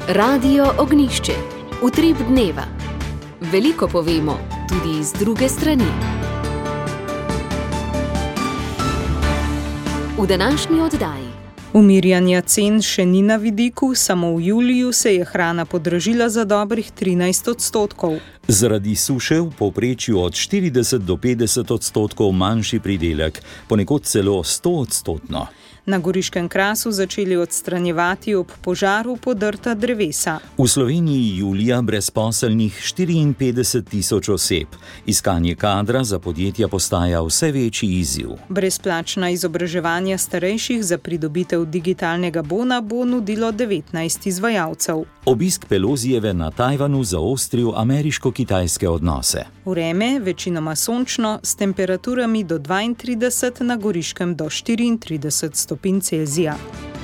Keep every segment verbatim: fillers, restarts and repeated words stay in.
Radio Ognjišče. Utrip dneva. Veliko povemo, tudi iz druge strani. V današnji oddaji. Umirjanja cen še ni na vidiku, samo v juliju se je hrana podražila za dobrih trinajst odstotkov. Zaradi suše v povprečju od štirideset do petdeset odstotkov manjši pridelek, ponekod celo sto odstotno. Na Goriškem krasu začeli odstranjevati ob požaru podrta drevesa. V Sloveniji julija brezposelnih štiriinpetdeset tisoč oseb. Iskanje kadra za podjetja postaja vse večji izziv. Brezplačna izobraževanja starejših za pridobitev digitalnega bona bo nudilo devetnajst izvajalcev. Obisk Pelosijeve na Tajvanu zaostril ameriško-kitajske odnose. Vreme večinoma sončno, s temperaturami do dvaintrideset, na Goriškem do štiriintrideset stopinj Celzija.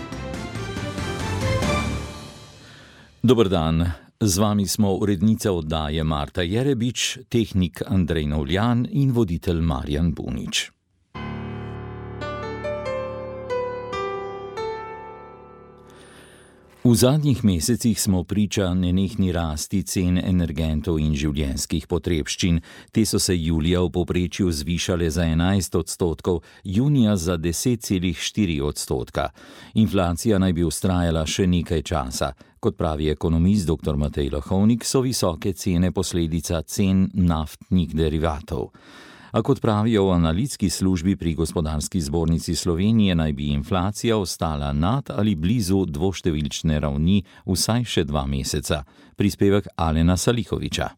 Dober dan, z vami smo urednica oddaje Marta Jerebič, tehnik Andrej Novljan in voditelj Marjan Bunič. V zadnjih mesecih smo priča nenehni rasti cen energentov in življenjskih potrebščin. Te so se julija v povprečju zvišale za enajst odstotkov, junija za deset celih štiri odstotka. Inflacija naj bi vztrajala še nekaj časa. Kot pravi ekonomist doktor Matej Lahovnik, so visoke cene posledica cen naftnih derivatov. A kot pravijo v analitski službi pri Gospodarski zbornici Slovenije, naj bi inflacija ostala nad ali blizu dvoštevilčne ravni vsaj še dva meseca. Prispevek Alena Salihoviča.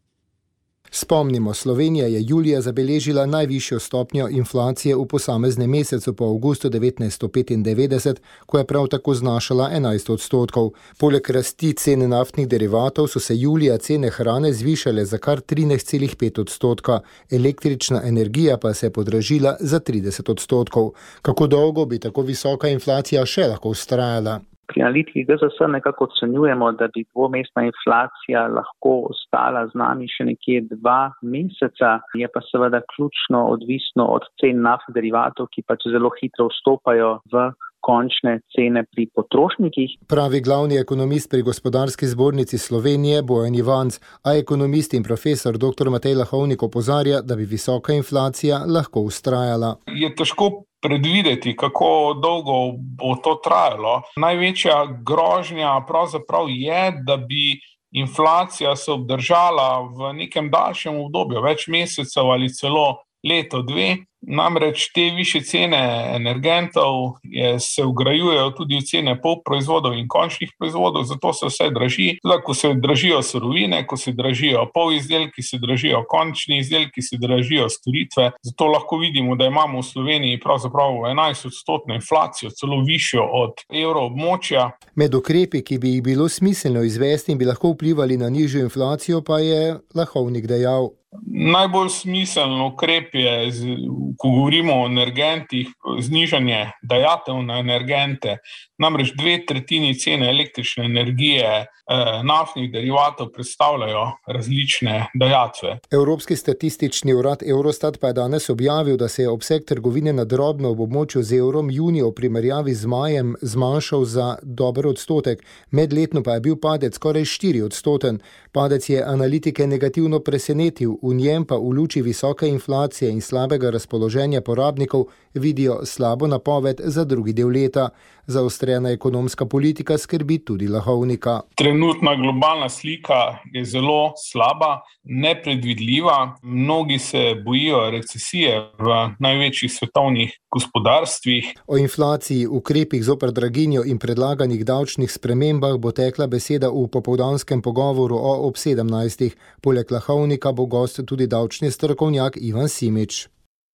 Spomnimo, Slovenija je julija zabeležila najvišjo stopnjo inflacije v posameznem mesecu po avgustu devetnajststo petindevetdeset, ko je prav tako znašala enajst odstotkov. Poleg rasti cen naftnih derivatov so se julija cene hrane zvišale za kar trinajst celih pet odstotka, električna energija pa se je podražila za trideset odstotkov. Kako dolgo bi tako visoka inflacija še lahko vztrajala? Pri analitiki G Z S nekako ocenjujemo, da bi dvomestna inflacija lahko ostala z nami še nekje dva meseca. Je pa seveda ključno odvisno od cen naftnih derivatov, ki pač zelo hitro vstopajo v končne cene pri potrošnikih. Pravi glavni ekonomist pri Gospodarski zbornici Slovenije Bojan Ivanc, a ekonomist in profesor doktor Matej Lahovnik opozarja, da bi visoka inflacija lahko vztrajala. Je težko predvideti, kako dolgo bo to trajalo. Največja grožnja pravzaprav je, da bi inflacija se obdržala v nekem daljšem obdobju, več mesecev ali celo leto, dve. Namreč te višje cene energentov je, se vgrajujejo tudi v cene polproizvodov in končnih proizvodov, zato se vse draži. Tudi, ko se dražijo surovine, ko se dražijo polizdelki, se dražijo končni izdelki, se dražijo storitve. Zato lahko vidimo, da imamo v Sloveniji pravzaprav enajst odstotno inflacijo, celo višjo od evroobmočja. Med ukrepi, ki bi jih bilo smiselno izvesti in bi lahko vplivali na nižjo inflacijo, pa je Lahovnik dejal: najbolj smiselno ukrep je, ko govorimo o energentih, znižanje dajatev na energente. Namreč dve tretjini cene električne energije, eh, naftnih derivatov predstavljajo različne dajatve. Evropski statistični urad Eurostat pa je danes objavil, da se je obseg trgovine na drobno v območju z evrom junija v primerjavi z majem zmanjšal za dober odstotek. Medletno pa je bil padec skoraj štiri odstoten. Padec je analitike negativno presenetil, v njem pa v luči visoke inflacije in slabega razpoloženja porabnikov vidijo slabo napoved za drugi del leta. Zaostrena ekonomska politika skrbi tudi Lahovnika. Trenutna globalna slika je zelo slaba, nepredvidljiva. Mnogi se bojijo recesije v največjih svetovnih gospodarstvih. O inflaciji, ukrepih zoper draginjo in predlaganih davčnih spremembah bo tekla beseda v popoldanskem pogovoru o ob sedemnajstih. Poleg Lahovnika bo gost tudi davčni strokovnjak Ivan Simič.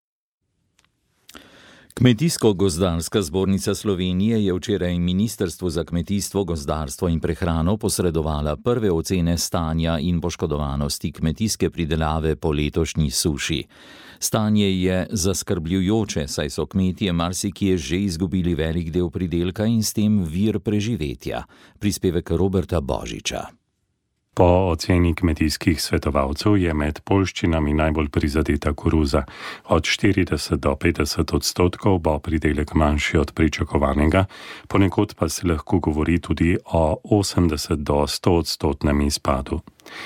Kmetijsko-gozdarska zbornica Slovenije je včeraj Ministrstvu za kmetijstvo, gozdarstvo in prehrano posredovala prve ocene stanja in poškodovanosti kmetijske pridelave po letošnji suši. Stanje je zaskrbljujoče, saj so kmetje marsikje že izgubili velik del pridelka in s tem vir preživetja. Prispevek Roberta Božiča. Po oceni kmetijskih svetovalcev je med poljščinami najbolj prizadeta koruza. Od štirideset do petdeset odstotkov bo pridelek manjši od pričakovanega, ponekod pa se lahko govori tudi o osemdeset do sto odstotnem izpadu.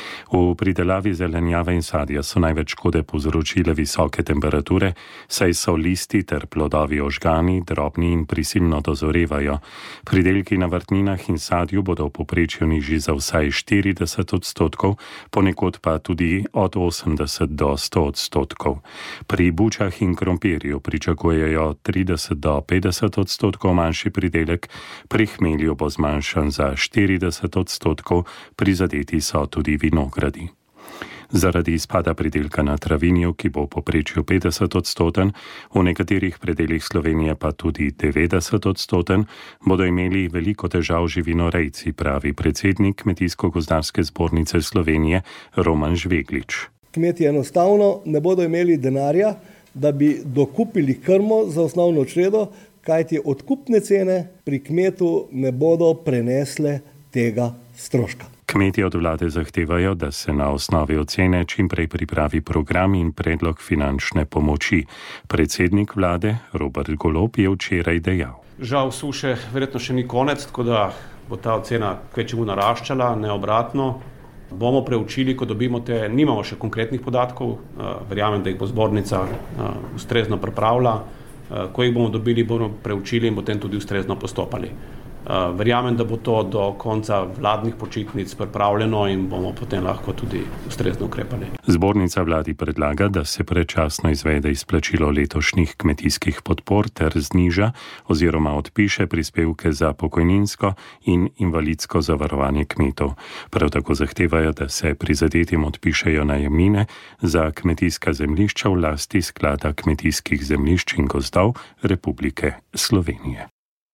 V pridelavi zelenjave in sadja so največ škode povzročile visoke temperature, saj so listi ter plodovi ožgani, drobni in prisilno dozorevajo. Pridelki na vrtninah in sadju bodo v povprečju nižji za vsaj štirideset odstotkov, ponekod pa tudi od osemdeset do sto odstotkov. Pri bučah in krompirju pričakujejo trideset do petdeset odstotkov manjši pridelek, pri hmelju bo zmanjšan za štirideset odstotkov, prizadeti so tudi vinogradi. Zaradi izpada pridelka na travinju, ki bo v povprečju petdeset odstoten, v nekaterih predelih Slovenije pa tudi devetdeset odstoten, bodo imeli veliko težav živinorejci, pravi predsednik Kmetijsko-gozdarske zbornice Slovenije Roman Žveglič. Kmetje enostavno ne bodo imeli denarja, da bi dokupili krmo za osnovno čredo, kajti odkupne cene pri kmetu ne bodo prenesle tega stroška. Kmetje od vlade zahtevajo, da se na osnovi ocene čimprej pripravi program in predlog finančne pomoči. Predsednik vlade Robert Golob je včeraj dejal. Žal suše verjetno še ni konec, tako da bo ta ocena kvečjemu naraščala, ne obratno. Bomo preučili, ko dobimo te, nimamo še konkretnih podatkov, verjamem, da jih bo zbornica ustrezno pripravila. Ko jih bomo dobili, bomo preučili in potem tudi ustrezno postopali. Verjamem, da bo to do konca vladnih počitnic pripravljeno in bomo potem lahko tudi ustrezno ukrepali. Zbornica vladi predlaga, da se predčasno izvede izplačilo letošnjih kmetijskih podpor ter zniža oziroma odpiše prispevke za pokojninsko in invalidsko zavarovanje kmetov. Prav tako zahtevajo, da se prizadetim odpišejo najemnine za kmetijska zemljišča v lasti Sklada kmetijskih zemljišč in gozdov Republike Slovenije.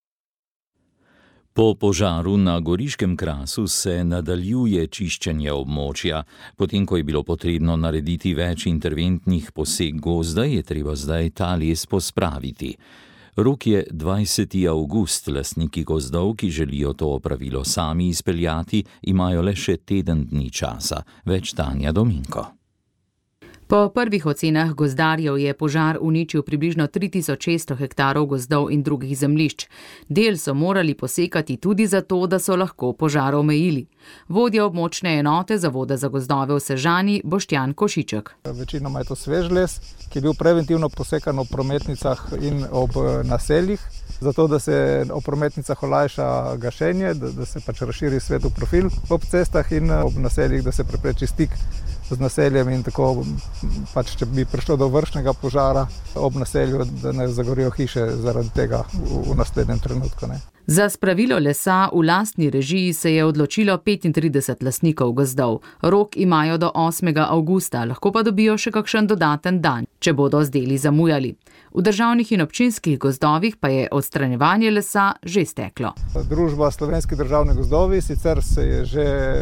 Po požaru na Goriškem krasu se nadaljuje čiščenje območja. Potem, ko je bilo potrebno narediti več interventnih poseg gozda, je treba zdaj ta les pospraviti. Rok je dvajseti avgust, lastniki gozdov, ki želijo to opravilo sami izpeljati, imajo le še teden dni časa. Več Tanja Dominko. Po prvih ocenah gozdarjev je požar uničil približno tri tisoč šeststo hektarov gozdov in drugih zemljišč. Del so morali posekati tudi zato, da so lahko požar omejili. Vodja območne enote Zavoda za gozdove v Sežani Boštjan Košiček. Večinoma je to svež les, ki je bil preventivno posekan ob prometnicah in ob naseljih, zato da se ob prometnicah olajša gašenje, da, da se pač razširi svetov profil ob cestah in ob naseljih, da se prepreči stik z naseljem in tako pač, če bi prišlo do vršnega požara ob naselju, da ne zagorijo hiše zaradi tega v, v naslednjem trenutku. Ne. Za spravilo lesa v lastni režiji se je odločilo petintrideset lastnikov gozdov. Rok imajo do osmega avgusta, lahko pa dobijo še kakšen dodaten dan, če bodo z deli zamujali. V državnih in občinskih gozdovih pa je odstranjevanje lesa že steklo. Družba Slovenski državni gozdovi sicer se je že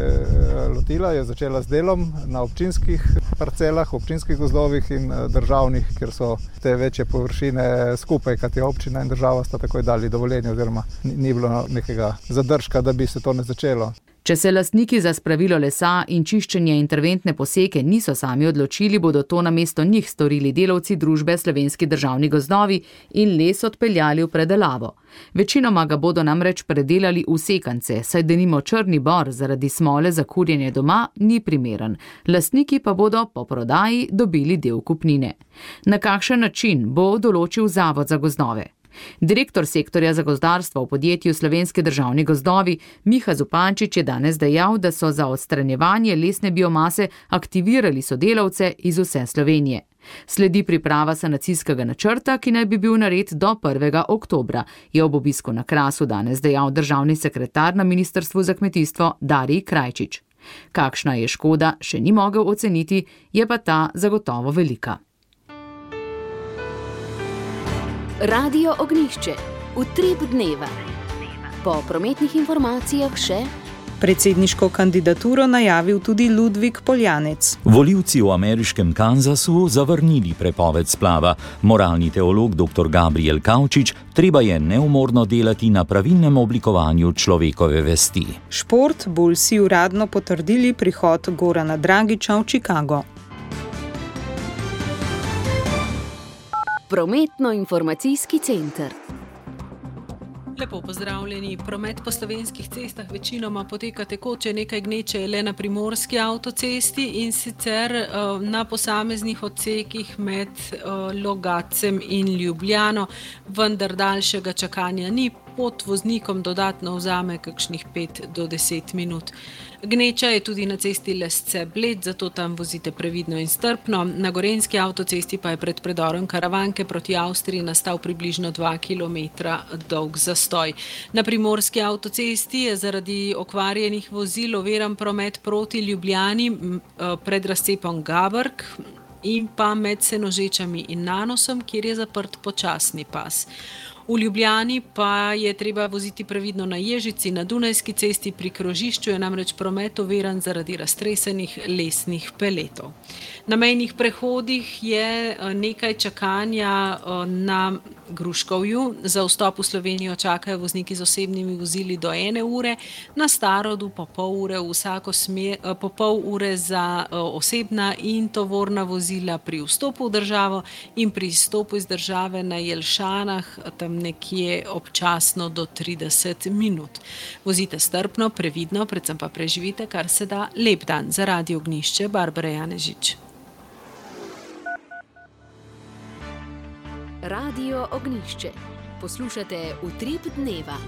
lotila, je začela z delom na občinskih parcelah, občinskih gozdovih in državnih, kjer so te večje površine skupaj, kajti občina in država sta takoj dali dovoljenje oziroma ni bilo nekega zadržka, da bi se to ne začelo. Če se lastniki za spravilo lesa in čiščenje interventne poseke niso sami odločili, bodo to namesto njih storili delavci družbe Slovenski državni gozdovi in les odpeljali v predelavo. Večinoma ga bodo namreč predelali v sekance, saj denimo črni bor zaradi smole za kurjenje doma ni primeren. Lastniki pa bodo po prodaji dobili del kupnine. Na kakšen način bo določil Zavod za gozdove? Direktor sektorja za gozdarstvo v podjetju Slovenski državni gozdovi Miha Zupančič je danes dejal, da so za odstranjevanje lesne biomase aktivirali sodelavce iz vse Slovenije. Sledi priprava sanacijskega načrta, ki naj bi bil nared do prvega oktobra, je ob obisku na Krasu danes dejal državni sekretar na Ministrstvu za kmetijstvo Darij Krajčič. Kakšna je škoda, še ni mogel oceniti, je pa ta zagotovo velika. Radio Ognjišče, utrip dneva. Po prometnih informacijah še Predsedniško kandidaturo najavil tudi Ludvik Poljanec. Volivci v ameriškem Kansasu zavrnili prepoved splava. Moralni teolog dr. Gabriel Kavčič: treba je neumorno delati na pravilnem oblikovanju človekove vesti. Šport: Bullsi uradno potrdili prihod Gorana Dragića v Chicago. Prometno-informacijski center. Lepo pozdravljeni. Promet po slovenskih cestah večinoma poteka tekoče, nekaj gneče je le na primorski avtocesti in sicer uh, na posameznih odsekih med uh, Logacem in Ljubljano, vendar daljšega čakanja ni. Pot voznikom dodatno vzame kakšnih pet do deset minut. Gneča je tudi na cesti Lesce-Bled, zato tam vozite previdno in strpno. Na gorenjski avtocesti pa je pred predorom Karavanke proti Avstriji nastal približno dva kilometra dolg zastoj. Na primorski avtocesti je zaradi okvarjenih vozil oviran promet proti Ljubljani pred razcepom Gabrk in pa med Senožečami in Nanosom, kjer je zaprt počasni pas. V Ljubljani pa je treba voziti previdno na Ježici, na Dunajski cesti pri krožišču je namreč promet oviran zaradi raztresenih lesnih peletov. Na mejnih prehodih je nekaj čakanja na Gruškovju. Za vstop v Slovenijo čakajo vozniki z osebnimi vozili do ene ure, na Starodu pa pol ure, vsako smer, po pol ure za osebna in tovorna vozila pri vstopu v državo in pri izstopu iz države na Jelšanah tam nekje občasno do trideset minut. Vozite strpno, previdno, predvsem pa preživite kar se da lep dan. Za Radio Ognjišče, Barbara Janežič. Radio Ognjišče. Poslušate Utrip dneva.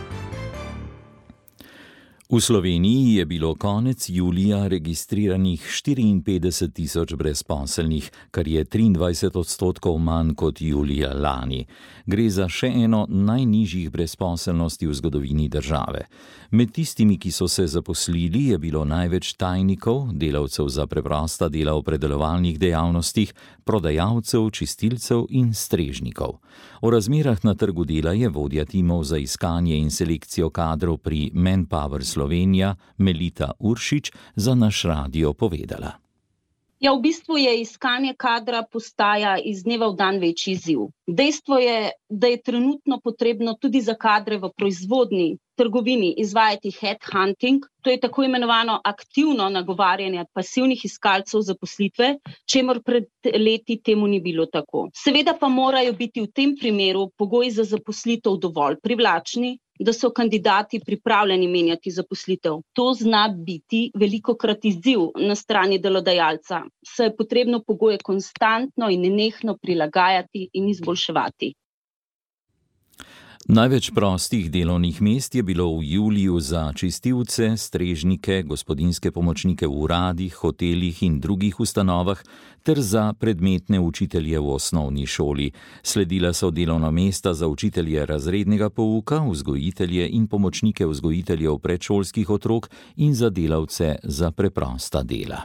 V Sloveniji je bilo konec julija registriranih štiriinpetdeset tisoč brezposelnih, kar je triindvajset odstotkov manj kot julija lani. Gre za še eno najnižjih brezposelnosti v zgodovini države. Med tistimi, ki so se zaposlili, je bilo največ tajnikov, delavcev za preprosta dela v predelovalnih dejavnostih, prodajalcev, čistilcev in strežnikov. O razmerah na trgu dela je vodja timov za iskanje in selekcijo kadrov pri Manpower Slovenija Melita Uršič za naš radio povedala. Ja, v bistvu je iskanje kadra postaja iz dneva v dan večji izziv. Dejstvo je, da je trenutno potrebno tudi za kadre v proizvodni, trgovini izvajati headhunting, to je tako imenovano aktivno nagovarjanje pasivnih iskalcev zaposlitve, čemur pred leti temu ni bilo tako. Seveda pa morajo biti v tem primeru pogoji za zaposlitev dovolj privlačni, da so kandidati pripravljeni menjati zaposlitev. To zna biti velikokrat izziv na strani delodajalca, saj je potrebno pogoje konstantno in nenehno prilagajati in izboljševati. Največ prostih delovnih mest je bilo v juliju za čistilce, strežnike, gospodinjske pomočnike v uradih, hotelih in drugih ustanovah ter za predmetne učitelje v osnovni šoli. Sledila so delovna mesta za učitelje razrednega pouka, vzgojitelje in pomočnike vzgojiteljev predšolskih otrok in za delavce za preprosta dela.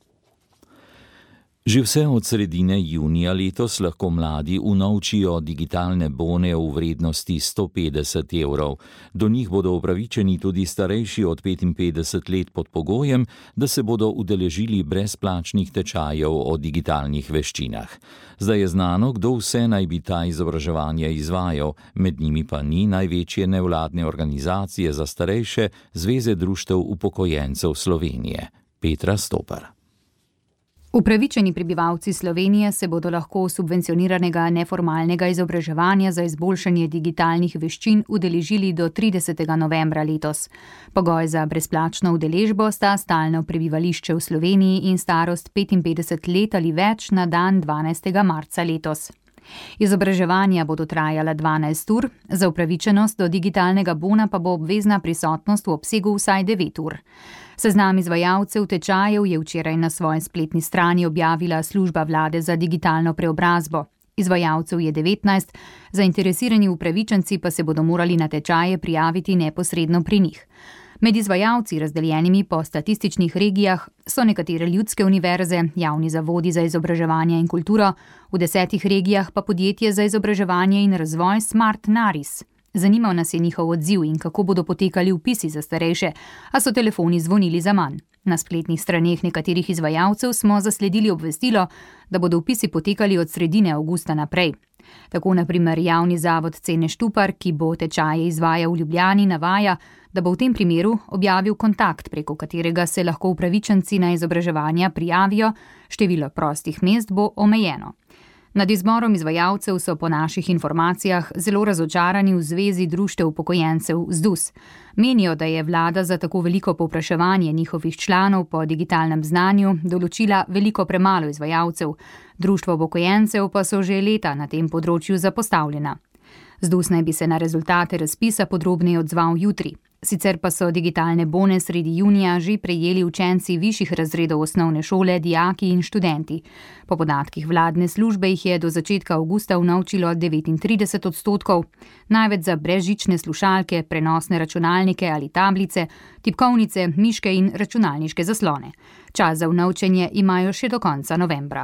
Že vse od sredine junija letos lahko mladi unovčijo digitalne bone v vrednosti sto petdeset evrov. Do njih bodo upravičeni tudi starejši od petinpetdeset let pod pogojem, da se bodo udeležili brezplačnih tečajev o digitalnih veščinah. Zdaj je znano, kdo vse naj bi ta izobraževanja izvajal, med njimi pa ni največje nevladne organizacije za starejše Zveze društev upokojencev Slovenije. Petra Stopar. Upravičeni prebivalci Slovenije se bodo lahko subvencioniranega neformalnega izobraževanja za izboljšanje digitalnih veščin udeležili do tridesetega novembra letos. Pogoj za brezplačno udeležbo sta stalno prebivališče v Sloveniji in starost petinpetdeset let ali več na dan dvanajstega marca letos. Izobraževanja bodo trajala dvanajst ur, za upravičenost do digitalnega bona pa bo obvezna prisotnost v obsegu vsaj devet ur. Seznam izvajalcev tečajev je včeraj na svoji spletni strani objavila služba vlade za digitalno preobrazbo. Izvajalcev je devetnajst, zainteresirani upravičenci pa se bodo morali na tečaje prijaviti neposredno pri njih. Med izvajalci, razdeljenimi po statističnih regijah, so nekatere ljudske univerze, javni zavodi za izobraževanje in kulturo, v desetih regijah pa podjetje za izobraževanje in razvoj Smart Naris. Zanimal nas je njihov odziv in kako bodo potekali vpisi za starejše, a so telefoni zvonili zaman. Na spletnih straneh nekaterih izvajalcev smo zasledili obvestilo, da bodo vpisi potekali od sredine avgusta naprej. Tako na primer javni zavod Cene Štupar, ki bo tečaje izvajal v Ljubljani, navaja, da bo v tem primeru objavil kontakt, preko katerega se lahko upravičenci na izobraževanja prijavijo, število prostih mest bo omejeno. Nad izborom izvajalcev so po naših informacijah zelo razočarani v Zvezi društev upokojencev Z D U S. Menijo, da je vlada za tako veliko povpraševanje njihovih članov po digitalnem znanju določila veliko premalo izvajalcev. Društvo upokojencev pa so že leta na tem področju zapostavljena. Z D U S naj bi se na rezultate razpisa podrobneje odzval jutri. Sicer pa so digitalne bone sredi junija že prejeli učenci višjih razredov osnovne šole, dijaki in študenti. Po podatkih vladne službe jih je do začetka avgusta unovčilo devetintrideset odstotkov, največ za brezžične slušalke, prenosne računalnike ali tablice, tipkovnice, miške in računalniške zaslone. Čas za unovčenje imajo še do konca novembra.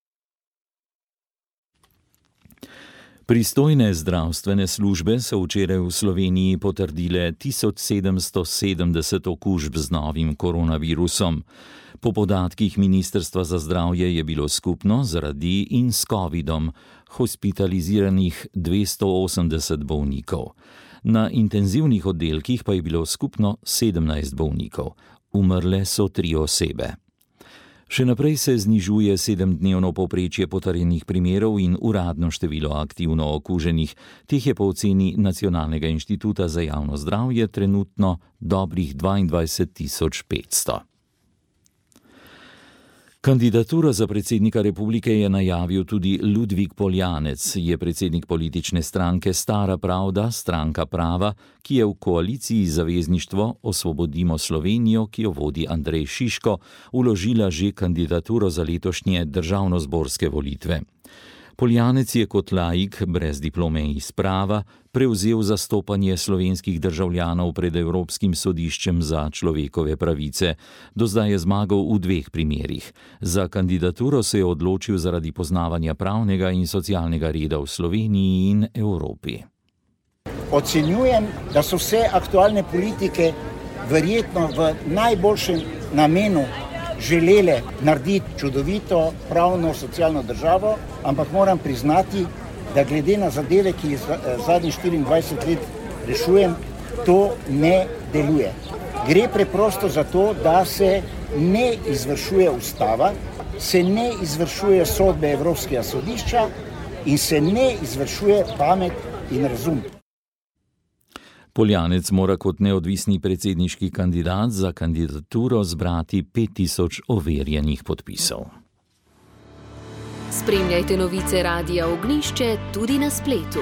Pristojne zdravstvene službe so včeraj v Sloveniji potrdile tisoč sedemsto sedemdeset okužb z novim koronavirusom. Po podatkih Ministrstva za zdravje je bilo skupno zaradi in s covidom hospitaliziranih dvesto osemdeset bolnikov. Na intenzivnih oddelkih pa je bilo skupno sedemnajst bolnikov. Umrle so tri osebe. Še naprej se znižuje sedemdnevno povprečje potrjenih primerov in uradno število aktivno okuženih. Teh je po oceni Nacionalnega inštituta za javno zdravje trenutno dobrih dvaindvajset tisoč petsto. Kandidaturo za predsednika republike je najavil tudi Ludvik Poljanec, je predsednik politične stranke Stara pravda, Stranka prava, ki je v koaliciji Zavezništvo Osvobodimo Slovenijo, ki jo vodi Andrej Šiško, vložila že kandidaturo za letošnje državnozborske volitve. Poljanec je kot laik, brez diplome iz prava, prevzel zastopanje slovenskih državljanov pred Evropskim sodiščem za človekove pravice. Do zdaj je zmagal v dveh primerih. Za kandidaturo se je odločil zaradi poznavanja pravnega in socialnega reda v Sloveniji in Evropi. Ocenjujem, da so vse aktualne politike verjetno v najboljšem namenu želele narediti čudovito pravno socialno državo, ampak moram priznati, da glede na zadeve, ki jih zadnjih štiriindvajset let rešujem, to ne deluje. Gre preprosto za to, da se ne izvršuje ustava, se ne izvršuje sodbe Evropskega sodišča in se ne izvršuje pamet in razum. Poljanec mora kot neodvisni predsedniški kandidat za kandidaturo zbrati pet tisoč overjenih podpisov. Spremljajte novice Radia Ognjišče tudi na spletu.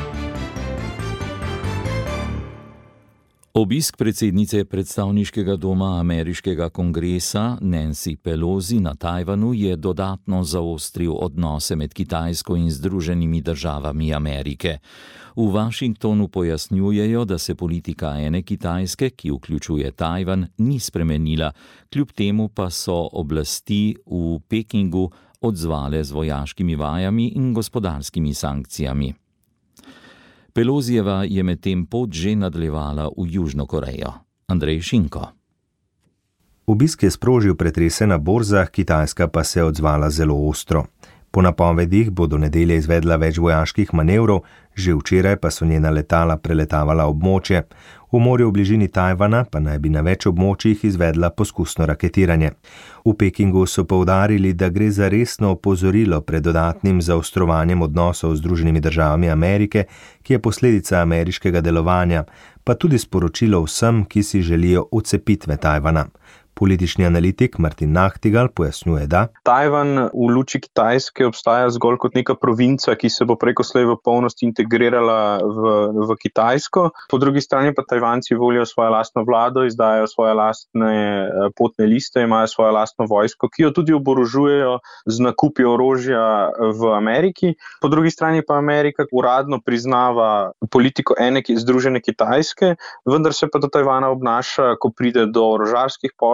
Obisk predsednice predstavniškega doma ameriškega kongresa Nancy Pelosi na Tajvanu je dodatno zaostril odnose med Kitajsko in Združenimi državami Amerike. V Washingtonu pojasnjujejo, da se politika ene Kitajske, ki vključuje Tajvan, ni spremenila, kljub temu pa so oblasti v Pekingu odzvale z vojaškimi vajami in gospodarskimi sankcijami. Pelosijeva je medtem pot že nadaljevala v Južno Korejo. Andrej Šinko. Obisk je sprožil pretrese na borzah, Kitajska pa se je odzvala zelo ostro. Po napovedih bo do nedelje izvedla več vojaških manevrov, že včeraj pa so njena letala preletavala območje. V morju v bližini Tajvana pa naj bi na več območjih izvedla poskusno raketiranje. V Pekingu so poudarili, da gre za resno opozorilo pred dodatnim zaostrovanjem odnosov z Združenimi državami Amerike, ki je posledica ameriškega delovanja, pa tudi sporočilo vsem, ki si želijo odcepitve Tajvana. Politični analitik Martin Nachtigal pojasnjuje, da Tajvan v luči Kitajske obstaja zgolj kot neka provinca, ki se bo preko slej v polnosti integrirala v, v Kitajsko. Po drugi strani pa Tajvanci volijo svojo lastno vlado, izdajajo svoje lastne potne liste, imajo svojo lastno vojsko, ki jo tudi oborožujejo z nakupi orožja v Ameriki. Po drugi strani pa Amerika uradno priznava politiko ene Združene Kitajske, vendar se pa do Tajvana obnaša, ko pride do orožarskih poslov,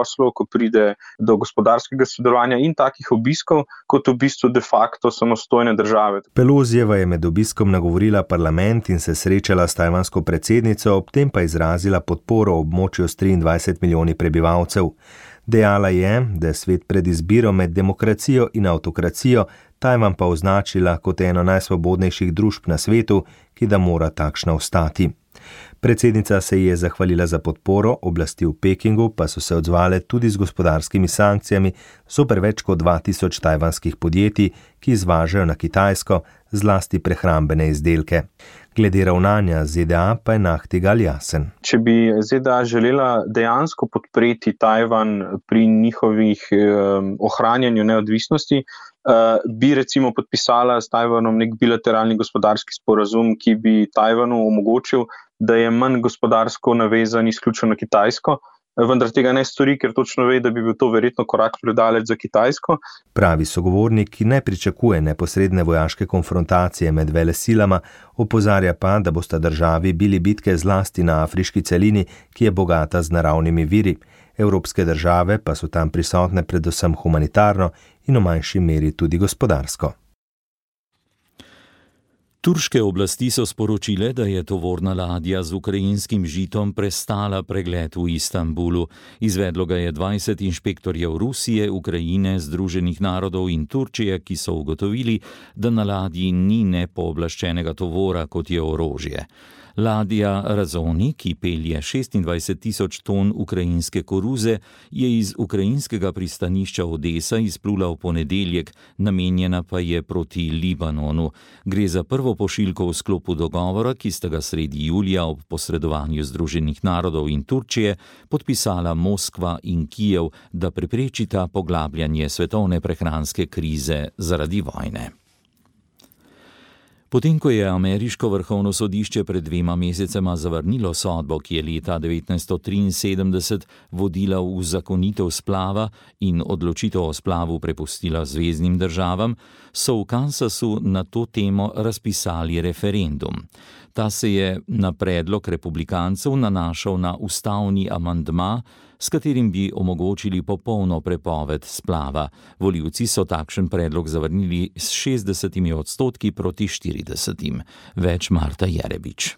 poslov, ko pride do gospodarskega sodelovanja in takih obiskov, kot v bistvu de facto samostojne države. Pelosijeva je med obiskom nagovorila parlament in se srečala s tajvansko predsednico, ob tem pa izrazila podporo območju s triindvajset milijoni prebivalcev. Dejala je, da je svet pred izbiro med demokracijo in avtokracijo, Tajvan pa označila kot eno najsvobodnejših družb na svetu, ki da mora takšna ostati. Predsednica se je zahvalila za podporo, oblasti v Pekingu pa so se odzvale tudi z gospodarskimi sankcijami zoper več kot dva tisoč tajvanskih podjetij, ki izvažajo na Kitajsko zlasti prehrambene izdelke. Glede ravnanja Z D A pa je Nachtigal jasen. Če bi Z D A želela dejansko podpreti Tajvan pri njihovih eh, ohranjanju neodvisnosti, eh, bi recimo podpisala s Tajvanom nek bilateralni gospodarski sporazum, ki bi Tajvanu omogočil, da je manj gospodarsko navezan izključno na Kitajsko, vendar tega ne stori, ker točno ve, da bi bil to verjetno korak predaleč za Kitajsko. Pravi sogovornik, ki ne pričakuje neposredne vojaške konfrontacije med velesilama, opozarja pa, da bosta državi bili bitke zlasti na afriški celini, ki je bogata z naravnimi viri. Evropske države pa so tam prisotne predvsem humanitarno in v manjši meri tudi gospodarsko. Turške oblasti so sporočile, da je tovorna ladja z ukrajinskim žitom prestala pregled v Istanbulu. Izvedlo ga je dvajset inšpektorjev Rusije, Ukrajine, Združenih narodov in Turčije, ki so ugotovili, da na ladji ni nepooblaščenega tovora, kot je orožje. Ladja Razoni, ki pelje šestindvajset tisoč ton ukrajinske koruze, je iz ukrajinskega pristanišča Odesa izplula v ponedeljek, namenjena pa je proti Libanonu. Gre za prvo pošiljko v sklopu dogovora, ki sta ga sredi julija ob posredovanju Združenih narodov in Turčije podpisala Moskva in Kijev, da preprečita poglabljanje svetovne prehranske krize zaradi vojne. Potem, ko je ameriško vrhovno sodišče pred dvema mesecema zavrnilo sodbo, ki je leta devetnajststo triinsedemdeset vodila v zakonitev splava in odločitev o splavu prepustila zveznim državam, so v Kansasu na to temo razpisali referendum. Ta se je na predlog republikancev nanašal na ustavni amandma, s katerim bi omogočili popolno prepoved splava. Volivci so takšen predlog zavrnili s šestdesetimi odstotki proti štiridesetim. Več Marta Jerebič.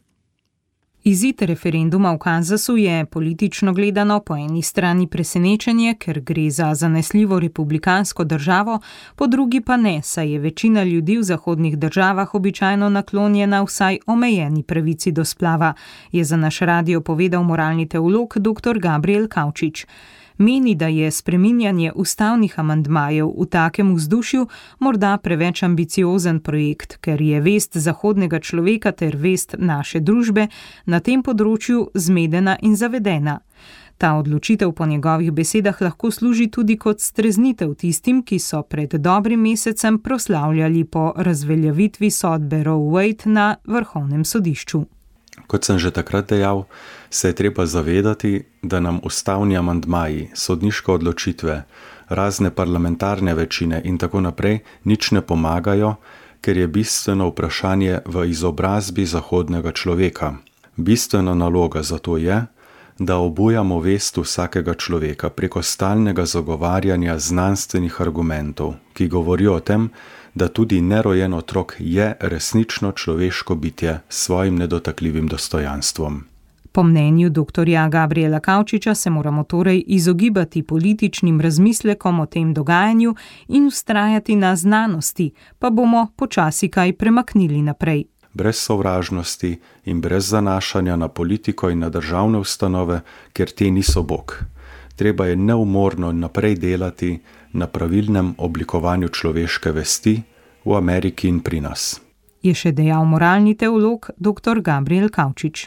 Izid referenduma v Kansasu je politično gledano po eni strani presenečenje, ker gre za zanesljivo republikansko državo, po drugi pa ne, saj je večina ljudi v zahodnih državah običajno naklonjena vsaj omejeni pravici do splava, je za naš radio povedal moralni teolog dr. Gabriel Kavčič. Meni, da je spreminjanje ustavnih amandmajev v takem vzdušju morda preveč ambiciozen projekt, ker je vest zahodnega človeka ter vest naše družbe na tem področju zmedena in zavedena. Ta odločitev po njegovih besedah lahko služi tudi kot streznitev tistim, ki so pred dobrim mesecem proslavljali po razveljavitvi sodbe Roe Wade na vrhovnem sodišču. Kot sem že takrat dejal, se je treba zavedati, da nam ustavni amandmaji, sodniške odločitve, razne parlamentarne večine in tako naprej nič ne pomagajo, ker je bistveno vprašanje v izobrazbi zahodnega človeka. Bistvena naloga zato je, da obujamo vest vsakega človeka preko stalnega zagovarjanja znanstvenih argumentov, ki govorijo o tem, da tudi nerojen otrok je resnično človeško bitje s svojim nedotakljivim dostojanstvom. Po mnenju doktorja Gabriela Kavčiča se moramo torej izogibati političnim razmislekom o tem dogajanju in vztrajati na znanosti, pa bomo počasi kaj premaknili naprej. Brez sovražnosti in brez zanašanja na politiko in na državne ustanove, ker te niso Bog. Treba je neumorno naprej delati na pravilnem oblikovanju človeške vesti v Ameriki in pri nas. Je še dejal moralni teolog dr. Gabriel Kavčič.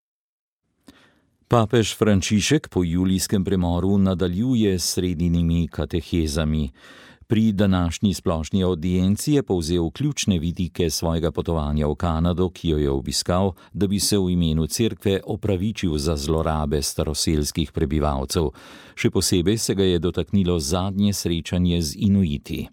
Papež Frančišek po julijskem premoru nadaljuje s sredinimi katehezami. Pri današnji splošni audienci je povzel ključne vidike svojega potovanja v Kanado, ki jo je obiskal, da bi se v imenu cerkve opravičil za zlorabe staroselskih prebivalcev. Še posebej se ga je dotaknilo zadnje srečanje z Inuiti.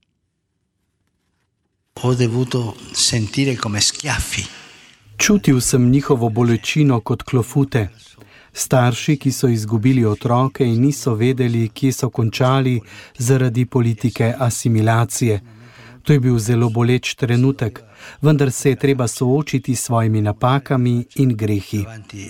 Ho dovuto sentire come schiaffi. Čutil sem njihovo bolečino kot klofute. Starši, ki so izgubili otroke in niso vedeli, kje so končali zaradi politike asimilacije. To je bil zelo boleč trenutek, vendar se je treba soočiti s svojimi napakami in grehi.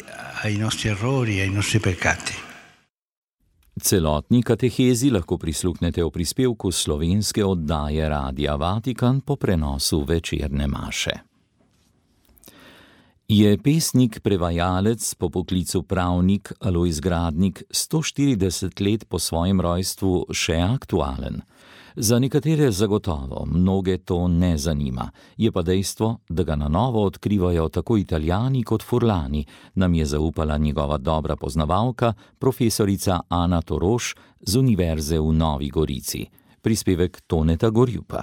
Celotni katehezi lahko prisluhnete v prispevku slovenske oddaje Radia Vatikan po prenosu večerne maše. Je pesnik, prevajalec, po poklicu pravnik Alojz Gradnik sto štirideset let po svojem rojstvu še aktualen? Za nekatere zagotovo, mnoge to ne zanima. Je pa dejstvo, da ga na novo odkrivajo tako Italijani kot Furlani, nam je zaupala njegova dobra poznavalka, profesorica Ana Toroš z Univerze v Novi Gorici. Prispevek Toneta Gorjupa.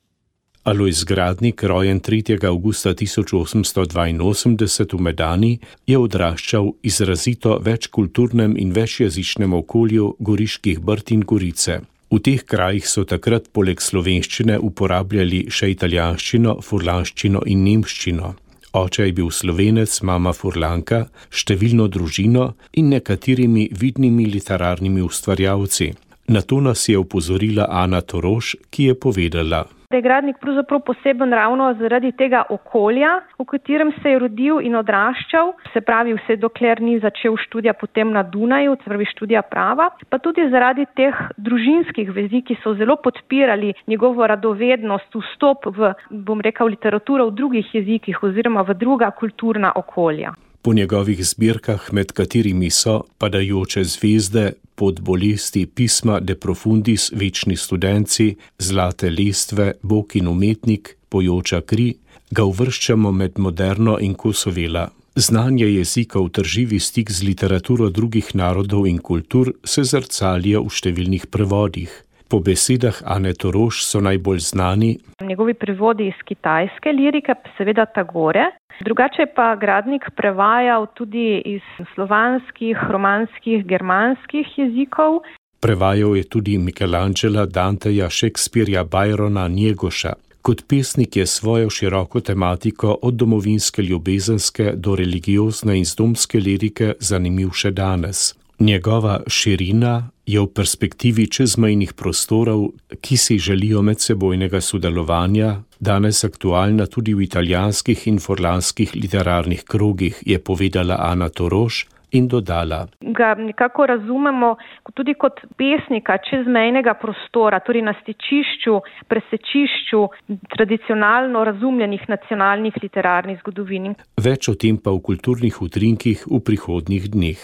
Alojz Gradnik, rojen tretjega avgusta tisoč osemsto dvainosemdeset v Medani, je odraščal izrazito večkulturnem in večjezičnem okolju Goriških Brd in Gorice. V teh krajih so takrat poleg slovenščine uporabljali še italijanščino, furlanščino in nemščino. Oče je bil Slovenec, mama Furlanka, številno družino in nekaterimi vidnimi literarnimi ustvarjalci. Na to nas je opozorila Ana Toroš, ki je povedala: Da je Gradnik pravzaprav poseben ravno zaradi tega okolja, v katerem se je rodil in odraščal, se pravi vse dokler ni začel študija potem na Dunaju, se pravi študija prava, pa tudi zaradi teh družinskih vezi, ki so zelo podpirali njegovo radovednost, vstop v, bom rekel, literaturo v drugih jezikih oziroma v druga kulturna okolja. Po njegovih zbirkah, med katerimi so Padajoče zvezde, Pot bolesti, Pisma de profundis, Večni študenci, Zlate lestve, Bog in umetnik, Pojoča kri, ga uvrščamo med moderno in Kosovela. Znanje jezikov ter živi stik z literaturo drugih narodov in kultur se zrcalijo v številnih prevodih. Po besedah Ane Toroš so najbolj znani njegovi prevodi iz kitajske lirike, seveda Tagore. Drugače pa Gradnik prevajal tudi iz slovanskih, romanskih, germanskih jezikov. Prevajal je tudi Michelangela, Danteja, Shakespearja, Byrona, Njegoša. Kot pesnik je svojo široko tematiko od domovinske ljubezenske do religiozne in zdomske lirike zanimiv še danes. Njegova širina je v perspektivi čezmejnih prostorov, ki si želijo medsebojnega sodelovanja, danes aktualna tudi v italijanskih in furlanskih literarnih krogih, je povedala Ana Toroš in dodala: Ga nekako razumemo tudi kot pesnika čezmejnega prostora, torej na stičišču, presečišču tradicionalno razumljenih nacionalnih literarnih zgodovin. Več o tem pa v kulturnih utrinkih v prihodnjih dneh.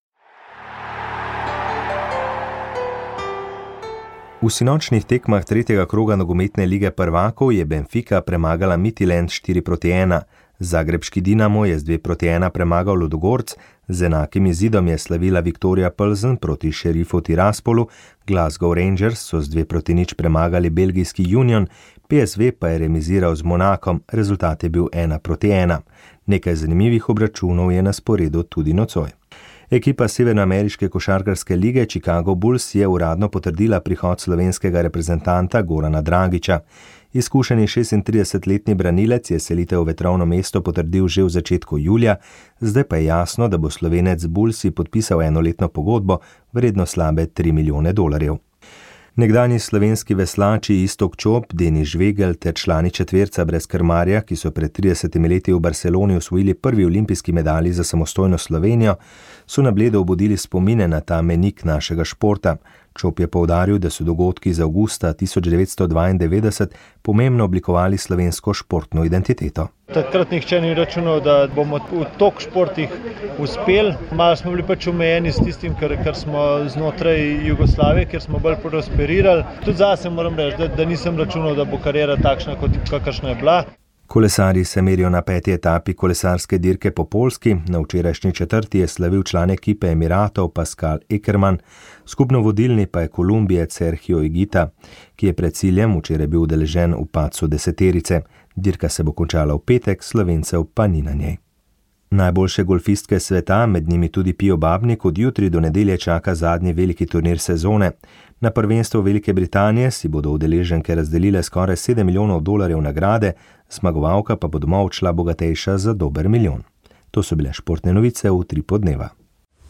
V sinočnih tekmah tretjega kroga nogometne lige prvakov je Benfica premagala Midtjylland štiri proti ena. Zagrebški Dinamo je z dve proti ena premagal Ludogorc, z enakim izidom je slavila Viktoria Plzen proti Šerifu Tiraspolu, Glasgow Rangers so z dve proti nič premagali belgijski Union, P S V pa je remiziral z Monakom, rezultat je bil ena proti ena. Nekaj zanimivih obračunov je na sporedu tudi nocoj. Ekipa Severnoameriške košarkarske lige Chicago Bulls je uradno potrdila prihod slovenskega reprezentanta Gorana Dragića. Izkušeni šestintridesetletni branilec je selitev v vetrovno mesto potrdil že v začetku julija, zdaj pa je jasno, da bo Slovenec z Bullsi podpisal enoletno pogodbo vredno slabe tri milijone dolarjev. Nekdanji slovenski veslači Iztok Čop, Denis Žvegel ter člani četverca brez krmarja, ki so pred tridesetimi leti v Barceloni osvojili prvi olimpijski medalji za samostojno Slovenijo, so na Bledu obudili spomine na ta menik našega športa. Čop je poudaril, da so dogodki iz avgusta tisoč devetsto dvaindevetdeset pomembno oblikovali slovensko športno identiteto. Takrat nihče ni računal, da bomo v tok športih uspeli. Malo smo bili pač omejeni s tistim, kar, kar smo znotraj Jugoslavije, kjer smo bolj prosperirali. Tudi zase moram reči, da, da nisem računal, da bo kariera takšna, kot kakršna je bila. Kolesarji se merijo na peti etapi kolesarske dirke po Poljski. Na včerajšnji četrti je slavil član ekipe Emiratov Pascal Eckermann, skupno vodilni pa je Kolumbijec Sergio Higuita, ki je pred ciljem včeraj bil udeležen v padcu deseterice. Dirka se bo končala v petek, Slovencev pa ni na njej. Najboljše golfistke sveta, med njimi tudi Pio Babnik, od jutri do nedelje čaka zadnji veliki turnir sezone. Na prvenstvu Velike Britanije si bodo udeleženke razdelile skoraj sedem milijonov dolarjev nagrade, zmagovalka pa bo domov odšla bogatejša za dober milijon. To so bile športne novice v tri podneva.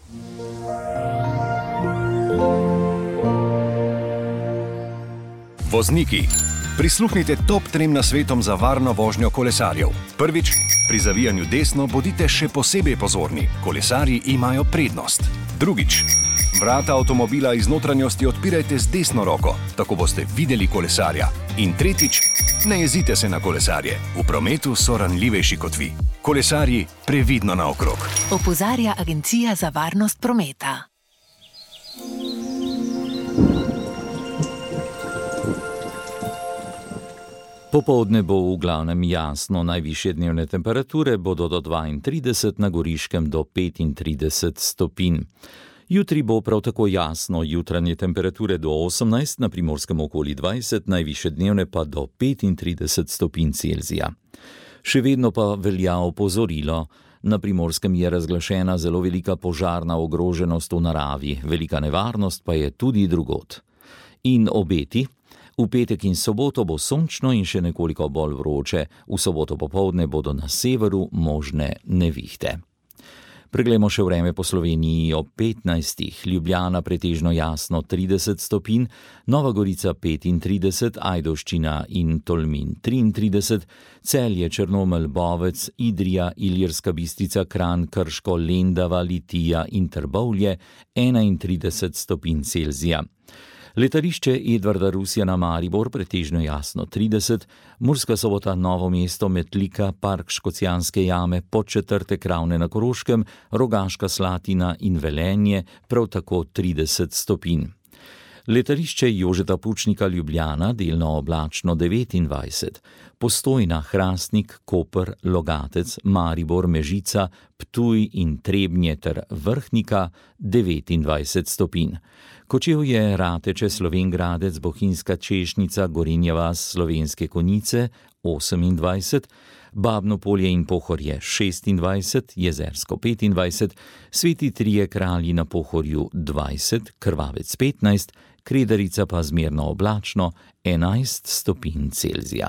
Vozniki, prisluhnite top trem nasvetom za varno vožnjo kolesarjev. Prvič, pri zavijanju desno bodite še posebej pozorni. Kolesarji imajo prednost. Drugič, vrata avtomobila iz notranjosti odpirajte z desno roko, tako boste videli kolesarja. In tretjič, ne jezite se na kolesarje. V prometu so ranljivejši kot vi. Kolesarji, previdno naokrog. Opozarja Agencija za varnost prometa. Popoldne bo v glavnem jasno, najvišje dnevne temperature bodo do dvaintrideset, na Goriškem do petintrideset stopinj. Jutri bo prav tako jasno, jutranje temperature do osemnajst, na Primorskem okoli dvajset, najvišje dnevne pa do petintrideset stopinj Celzija. Še vedno pa velja opozorilo. Na Primorskem je razglašena zelo velika požarna ogroženost v naravi, velika nevarnost pa je tudi drugod. In obeti? V petek in soboto bo sončno in še nekoliko bolj vroče, v soboto popoldne bodo na severu možne nevihte. Preglejmo še vreme po Sloveniji ob petnajstih. Ljubljana pretežno jasno trideset stopinj, Nova Gorica petintrideset, Ajdovščina in Tolmin triintrideset, Celje, Črnomelj, Bovec, Idrija, Ilirska Bistrica, Kranj, Krško, Lendava, Litija in Trbovlje enaintrideset stopinj Celzija. Letališče Edvarda Rusjana Maribor pretežno jasno trideset, Murska Sobota, Novo mesto, Metlika, Park Škocjanske jame, Podčetrtek, Ravne na Koroškem, Rogaška Slatina in Velenje prav tako trideset stopinj. Letališče Jožeta Pučnika Ljubljana delno oblačno devetindvajset, Postojna, Hrastnik, Koper, Logatec, Maribor, Mežica, Ptuj in Trebnje ter Vrhnika devetindvajset stopinj. Kočevje, Rateče, Slovenj Gradec, Bohinjska Češnica, Gorenja vas, Slovenske Konjice osemindvajset, Babno Polje in Pohorje šestindvajset, Jezersko petindvajset, Sveti Trije Kralji na Pohorju dvajset, Krvavec petnajst, Kredarica pa zmerno oblačno enajst stopinj Celzija.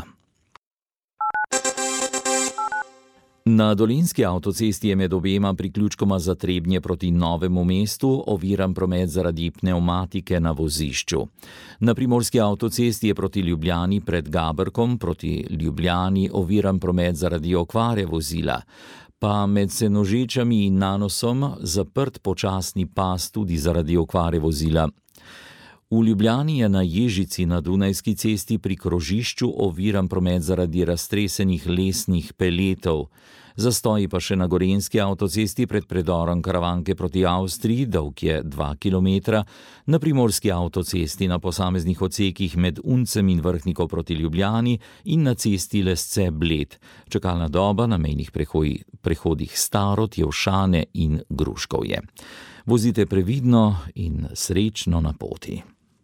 Na Dolenjski avtocesti je med obema priključkoma za Trebnje proti Novemu mestu oviran promet zaradi pnevmatike na vozišču. Na Primorski avtocesti je proti Ljubljani pred Gaberkom proti Ljubljani oviran promet zaradi okvare vozila, pa med Senožečami in Nanosom zaprt počasni pas tudi zaradi okvare vozila. V Ljubljani je na Ježici na Dunajski cesti pri krožišču oviran promet zaradi raztresenih lesnih peletov. Zastoji pa še na Gorenjski avtocesti pred predorom Karavanke proti Avstriji, dolg je dva kilometra, na Primorski avtocesti na posameznih odsekih med Uncem in Vrhniko proti Ljubljani in na cesti Lesce Bled. Čakalna doba na mejnih prehodih Starod, Jevšane in Gruškovje. Vozite previdno in srečno na poti.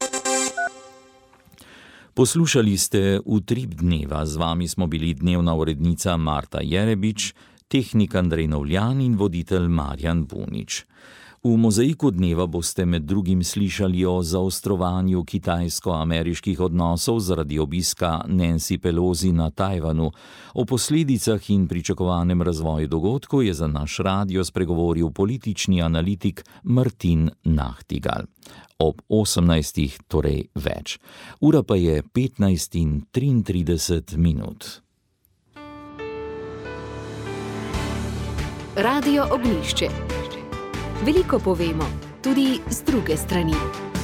Poslušali ste Utrip dneva, z vami smo bili dnevna urednica Marta Jerebič, tehnik Andrej Novljan in voditelj Marjan Bunič. V mozaiku dneva boste med drugim slišali o zaostrovanju kitajsko-ameriških odnosov zaradi obiska Nancy Pelosi na Tajvanu. O posledicah in pričakovanem razvoju dogodkov je za naš radio spregovoril politični analitik Martin Nahtigal. Ob osemnajstih torej več. Ura pa je petnajst in triintrideset minut. Radio Ognjišče. Veliko povemo, tudi z druge strani.